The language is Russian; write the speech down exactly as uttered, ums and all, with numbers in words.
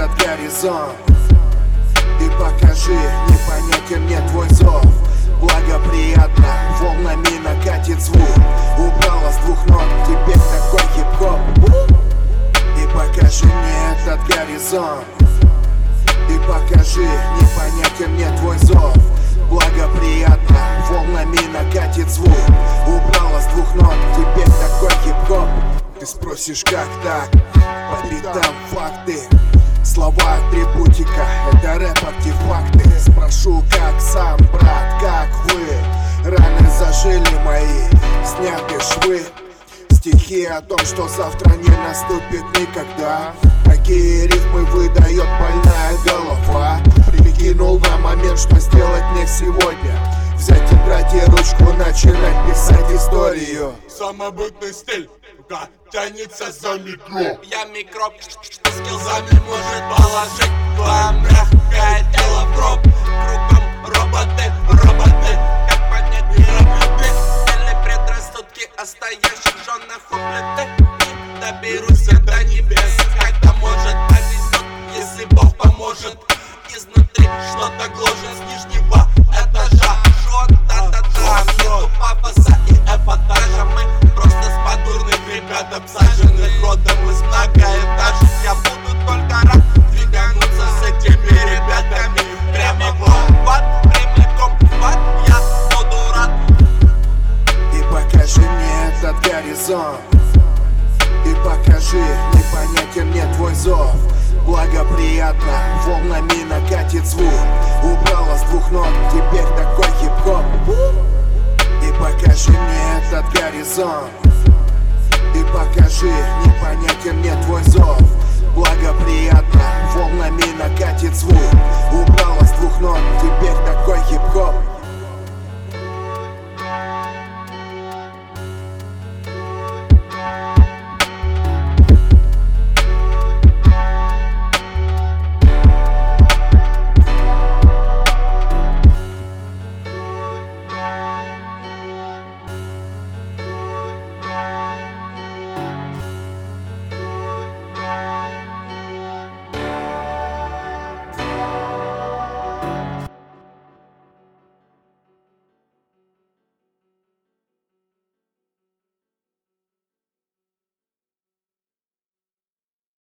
этот горизонт. Ты покажи, непонятен мне твой зов. Благоприятно, волнами накатит звук. Убрала с двух нот, теперь такой хип-хоп. Ты покажи мне этот горизонт. Ты покажи, непонятен мне твой зов. Благоприятно, волнами накатит звук. Убрала с двух нот, теперь такой хип-хоп. Ты спросишь, как так? По битам факты, слова атрибутика, это рэп артефакты. Спрошу, как сам, брат, как вы? Раны зажили мои, сняты швы. Стихи о том, что завтра не наступит никогда. Такие рифмы выдает больная голова. Прикинул на момент, что сделать мне сегодня. Взять тетрадь и ручку, начинать писать историю. Самобытный стиль, рука тянется за микро. Я микроб, что скиллзами может положить твое мягкое тело в гроб. Кругом роботы, роботы, как понять мироблюды. Или предрассудки о стоящих женах у плиты. И доберусь до небес, как-то может повезет, если Бог поможет. Изнутри что-то гложет с нижнего этажа. Шот-та-та-та, нету пафоса и эпатажа. Мы просто с подурных ребят обсаженных родом из многоэтажек. Я буду только рад двигаться с этими ребятами прямо в ад, прямиком в ад. Я буду рад. Ты покажи мне этот горизонт. Ты покажи, непонятен мне твой зов. Благоприятно, волнами накатит звук. Убрала с двух нот, теперь такой хип-хоп. Ты покажи мне этот горизонт. Ты покажи, непонятен мне твой зов.